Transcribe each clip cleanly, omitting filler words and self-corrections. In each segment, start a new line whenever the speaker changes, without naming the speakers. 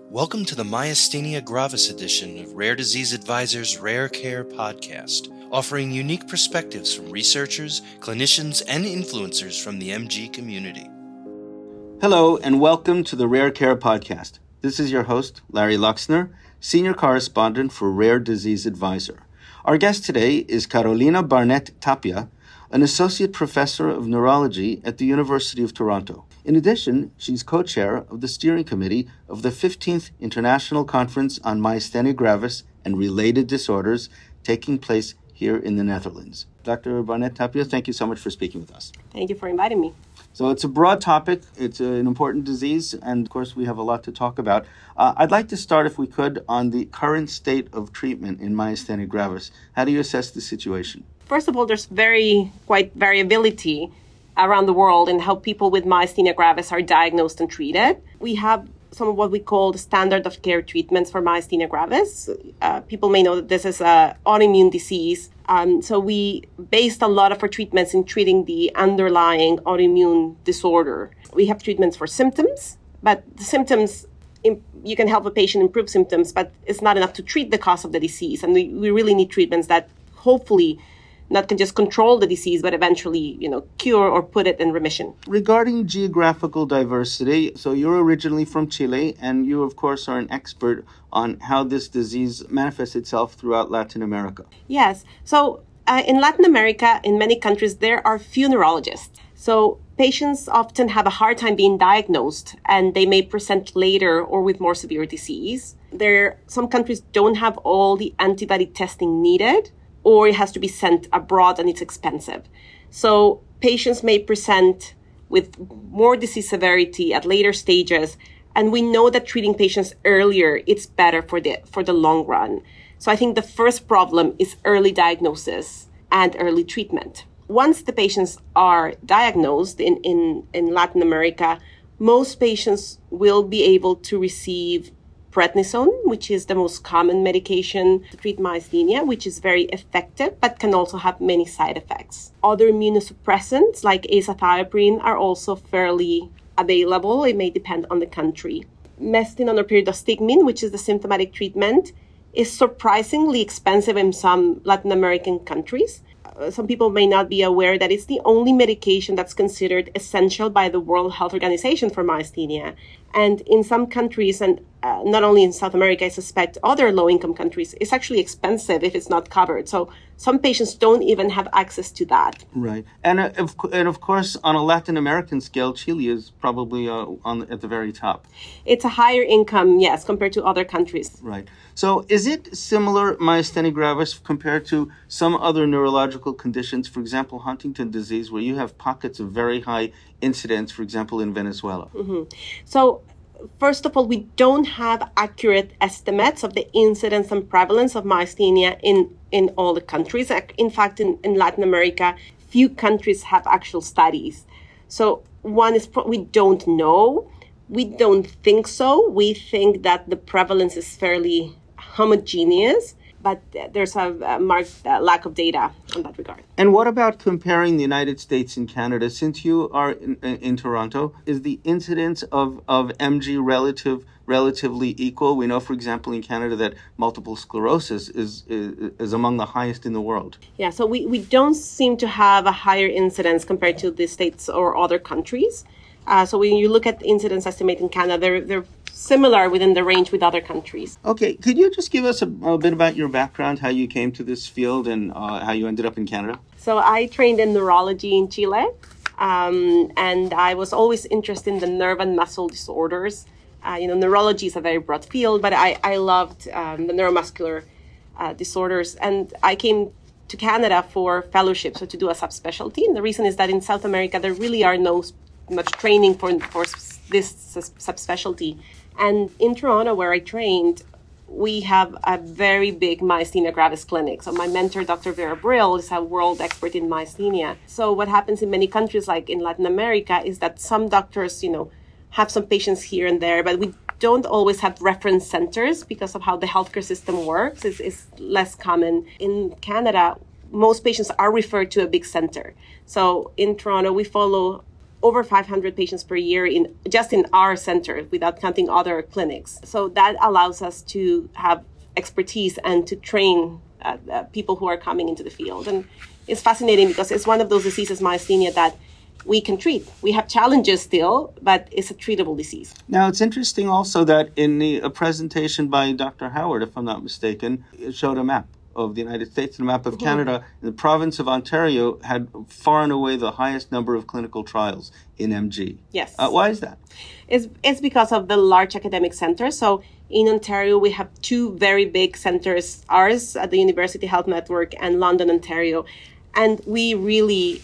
Welcome to the Myasthenia Gravis edition of Rare Disease Advisor's Rare Care podcast, offering unique perspectives from researchers, clinicians, and influencers from the MG community.
Hello, and welcome to the Rare Care podcast. This is your host, Larry Luxner, Senior Correspondent for Rare Disease Advisor. Our guest today is Carolina Barnett Tapia, an Associate Professor of Neurology at the University of Toronto. In addition, she's co-chair of the steering committee of the 15th International Conference on Myasthenia Gravis and Related Disorders taking place here in the Netherlands. Dr. Barnett Tapia, thank you so much for speaking with us.
Thank you for inviting me.
So it's a broad topic, it's an important disease, and of course we have a lot to talk about. I'd like to start, if we could, on the current state of treatment in myasthenia gravis. How do you assess the situation?
First of all, there's quite variability around the world in how people with myasthenia gravis are diagnosed and treated. We have some of what we call the standard of care treatments for myasthenia gravis. People may know that this is an autoimmune disease. So we based a lot of our treatments in treating the underlying autoimmune disorder. We have treatments for symptoms, but the symptoms, you can help a patient improve symptoms, but it's not enough to treat the cause of the disease. And we really need treatments that hopefully not can just control the disease, but eventually, cure or put it in remission.
Regarding geographical diversity, so you're originally from Chile, and you, of course, are an expert on how this disease manifests itself throughout Latin America.
Yes. So in Latin America, in many countries, there are few neurologists. So patients often have a hard time being diagnosed, and they may present later or with more severe disease. Some countries don't have all the antibody testing needed, or it has to be sent abroad and it's expensive. So patients may present with more disease severity at later stages, and we know that treating patients earlier, it's better for the long run. So I think the first problem is early diagnosis and early treatment. Once the patients are diagnosed in Latin America, most patients will be able to receive prednisone, which is the most common medication to treat myasthenia, which is very effective, but can also have many side effects. Other immunosuppressants like azathioprine are also fairly available. It may depend on the country. Mestinon or pyridostigmine, which is the symptomatic treatment, is surprisingly expensive in some Latin American countries. Some people may not be aware that it's the only medication that's considered essential by the World Health Organization for myasthenia. And in some countries, and not only in South America, I suspect other low-income countries, it's actually expensive if it's not covered. So some patients don't even have access to that.
Right. And of course, on a Latin American scale, Chile is probably at the very top.
It's a higher income, yes, compared to other countries.
Right. So is it similar, myasthenia gravis, compared to some other neurological conditions, for example, Huntington disease, where you have pockets of very high incidence, for example, in Venezuela?
Mm-hmm. So first of all, we don't have accurate estimates of the incidence and prevalence of myasthenia in all the countries. In fact, in Latin America, few countries have actual studies. So one is we don't know. We don't think so. We think that the prevalence is fairly homogeneous, but there's a marked lack of data in that regard.
And what about comparing the United States and Canada? Since you are in Toronto, is the incidence of MG relatively equal? We know, for example, in Canada that multiple sclerosis is among the highest in the world.
Yeah, so we don't seem to have a higher incidence compared to the States or other countries. So when you look at the incidence estimate in Canada, they're similar within the range with other countries.
Okay, could you just give us a bit about your background, how you came to this field and how you ended up in Canada?
So I trained in neurology in Chile, and I was always interested in the nerve and muscle disorders. Neurology is a very broad field, but I loved the neuromuscular disorders, and I came to Canada for fellowship, so to do a subspecialty. And the reason is that in South America, there really are no much training for this subspecialty. And in Toronto, where I trained, we have a very big myasthenia gravis clinic. So my mentor, Dr. Vera Brill, is a world expert in myasthenia. So what happens in many countries, like in Latin America, is that some doctors, have some patients here and there, but we don't always have reference centers because of how the healthcare system works. It's less common. In Canada, most patients are referred to a big center. So in Toronto, we follow over 500 patients per year in our center without counting other clinics. So that allows us to have expertise and to train people who are coming into the field. And it's fascinating because it's one of those diseases, myasthenia, that we can treat. We have challenges still, but it's a treatable disease.
Now, it's interesting also that in a presentation by Dr. Howard, if I'm not mistaken, it showed a map of the United States and a map of Canada. The province of Ontario had far and away the highest number of clinical trials in MG.
Yes.
Why is that?
It's because of the large academic centers. So in Ontario, we have two very big centers, ours at the University Health Network and London, Ontario. And we really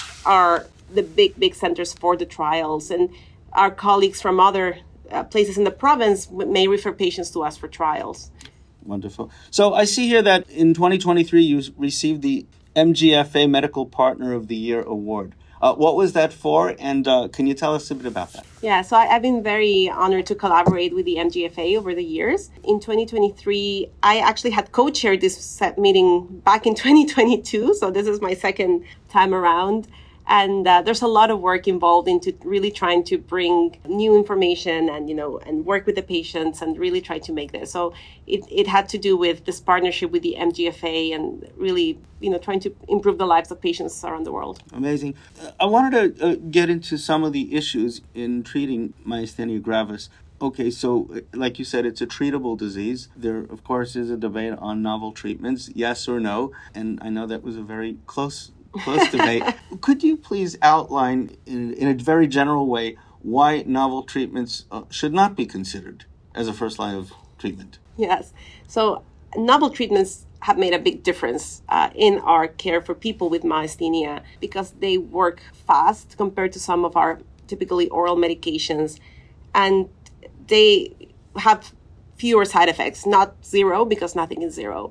are the big centers for the trials. And our colleagues from other places in the province may refer patients to us for trials.
Wonderful. So I see here that in 2023, you received the MGFA Medical Partner of the Year Award. What was that for? And can you tell us a bit about that?
Yeah, so I've been very honored to collaborate with the MGFA over the years. In 2023, I actually had co-chaired this meeting back in 2022. So this is my second time around. And there's a lot of work involved into really trying to bring new information and, and work with the patients and really try to make this. So it had to do with this partnership with the MGFA and really, trying to improve the lives of patients around the world.
Amazing. I wanted to get into some of the issues in treating myasthenia gravis. Okay, so like you said, it's a treatable disease. There, of course, is a debate on novel treatments, yes or no. And I know that was a very close debate. Could you please outline in a very general way why novel treatments should not be considered as a first line of treatment?
Yes. So novel treatments have made a big difference in our care for people with myasthenia because they work fast compared to some of our typically oral medications, and they have fewer side effects, not zero because nothing is zero.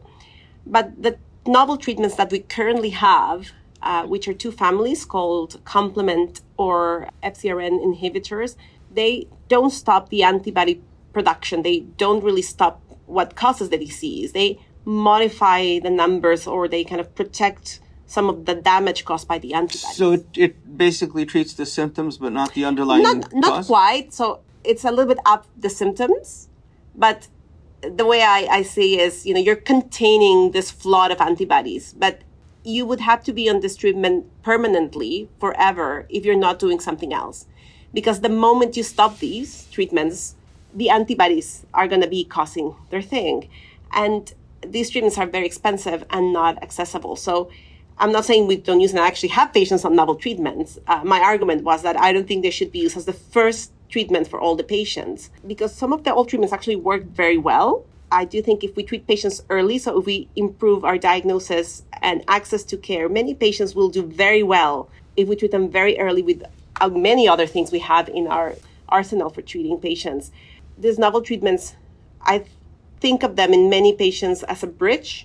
But the novel treatments that we currently have, which are two families called complement or FcRn inhibitors, they don't stop the antibody production. They don't really stop what causes the disease. They modify the numbers or they kind of protect some of the damage caused by the antibodies.
So it basically treats the symptoms but not the underlying cause?
Not quite. So it's a little bit up the symptoms, but the way I see is, you're containing this flood of antibodies, but you would have to be on this treatment permanently forever if you're not doing something else. Because the moment you stop these treatments, the antibodies are going to be causing their thing. And these treatments are very expensive and not accessible. So I'm not saying we don't use, and I actually have patients on novel treatments. My argument was that I don't think they should be used as the first treatment for all the patients because some of the old treatments actually work very well. I do think if we treat patients early, so if we improve our diagnosis and access to care, many patients will do very well if we treat them very early with many other things we have in our arsenal for treating patients. These novel treatments, I think of them in many patients as a bridge.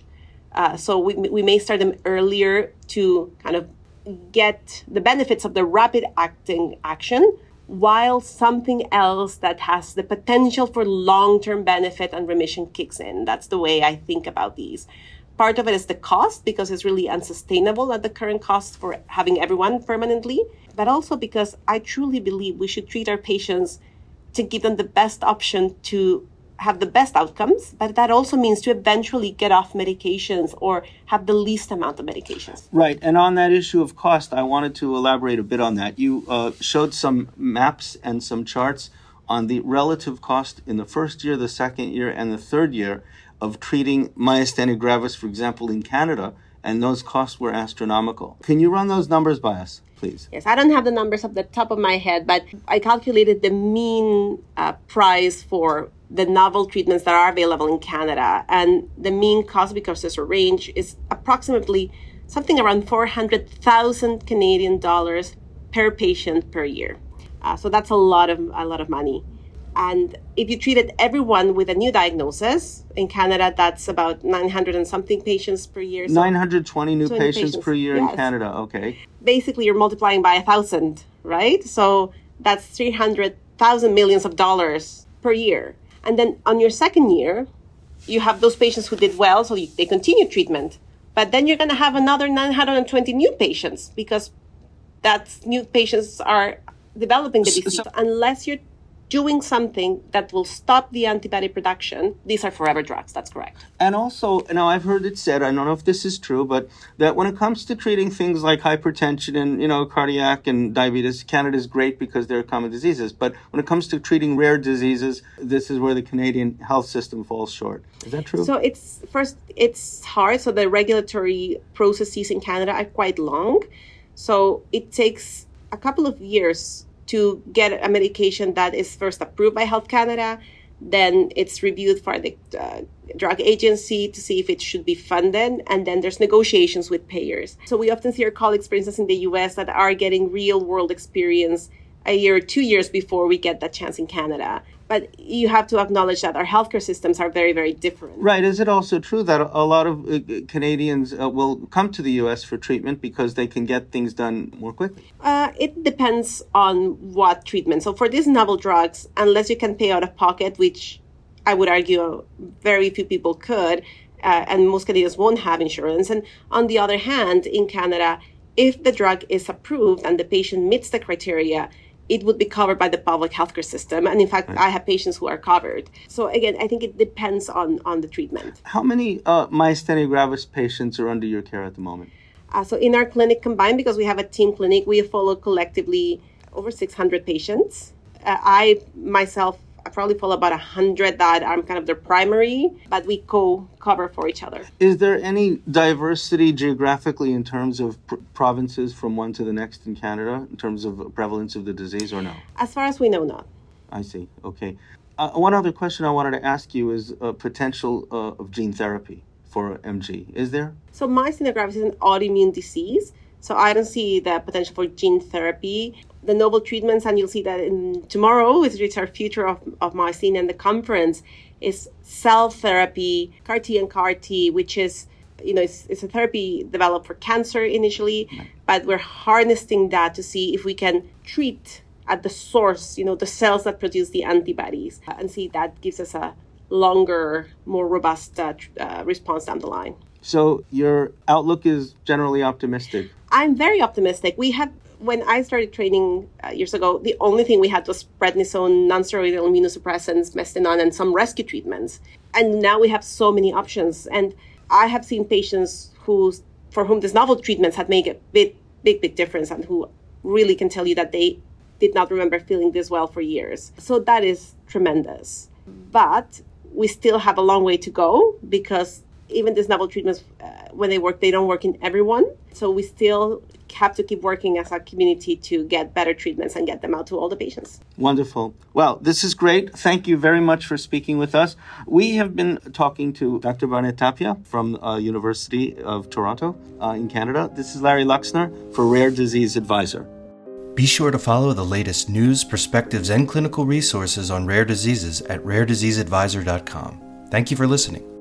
So we may start them earlier to kind of get the benefits of the rapid acting action, while something else that has the potential for long-term benefit and remission kicks in. That's the way I think about these. Part of it is the cost, because it's really unsustainable at the current cost for having everyone permanently, but also because I truly believe we should treat our patients to give them the best option to have the best outcomes, but that also means to eventually get off medications or have the least amount of medications.
Right. And on that issue of cost, I wanted to elaborate a bit on that. You showed some maps and some charts on the relative cost in the first year, the second year, and the third year of treating myasthenia gravis, for example, in Canada, and those costs were astronomical. Can you run those numbers by us, please?
Yes, I don't have the numbers off the top of my head, but I calculated the mean price for the novel treatments that are available in Canada. And the mean cost, because there's a range, is approximately something around 400,000 Canadian dollars per patient per year. So that's a lot of money. And if you treated everyone with a new diagnosis, in Canada, that's about 900 and something patients per year. So
920 new patients per year in Canada, okay.
Basically, you're multiplying by 1,000, right? So that's 300,000 millions of dollars per year. And then on your second year, you have those patients who did well, so they continue treatment. But then you're going to have another 920 new patients because that's new patients are developing the disease. Unless you're doing something that will stop the antibody production, these are forever drugs. That's correct.
And also, now I've heard it said, I don't know if this is true, but that when it comes to treating things like hypertension and, cardiac and diabetes, Canada is great because they're common diseases. But when it comes to treating rare diseases, this is where the Canadian health system falls short. Is that true?
So it's hard. So the regulatory processes in Canada are quite long. So it takes a couple of years to get a medication that is first approved by Health Canada, then it's reviewed for the drug agency to see if it should be funded, and then there's negotiations with payers. So we often see our colleagues, for instance, in the US that are getting real-world experience a year or 2 years before we get that chance in Canada. But you have to acknowledge that our healthcare systems are very, very different.
Right. Is it also true that a lot of Canadians will come to the U.S. for treatment because they can get things done more quickly?
It depends on what treatment. So for these novel drugs, unless you can pay out of pocket, which I would argue very few people could, and most Canadians won't have insurance. And on the other hand, in Canada, if the drug is approved and the patient meets the criteria, it would be covered by the public healthcare system. And in fact, I have patients who are covered. So again, I think it depends on the treatment.
How many myasthenia gravis patients are under your care at the moment?
So in our clinic combined, because we have a team clinic, we follow collectively over 600 patients. I probably follow about 100 that I'm kind of their primary, but we cover for each other.
Is there any diversity geographically in terms of provinces from one to the next in Canada, in terms of prevalence of the disease, or no?
As far as we know, not.
I see. Okay. One other question I wanted to ask you is potential of gene therapy for MG. Is there?
So myasthenia gravis is an autoimmune disease, so I don't see the potential for gene therapy. The novel treatments, and you'll see that tomorrow, which is our Future of Myasthenia and the conference, is cell therapy, CAR T and CAR T, which is, it's a therapy developed for cancer initially, but we're harnessing that to see if we can treat at the source, the cells that produce the antibodies, and see that gives us a longer, more robust response down the line.
So your outlook is generally optimistic?
I'm very optimistic. When I started training years ago, the only thing we had was prednisone, nonsteroidal immunosuppressants, mestinon, and some rescue treatments. And now we have so many options. And I have seen patients for whom these novel treatments had made a big difference, and who really can tell you that they did not remember feeling this well for years. So that is tremendous. But we still have a long way to go, because even these novel treatments, when they work, they don't work in everyone. So we still have to keep working as a community to get better treatments and get them out to all the patients.
Wonderful. Well, this is great. Thank you very much for speaking with us. We have been talking to Dr. Barnett Tapia from University of Toronto in Canada. This is Larry Luxner for Rare Disease Advisor.
Be sure to follow the latest news, perspectives, and clinical resources on rare diseases at rarediseaseadvisor.com. Thank you for listening.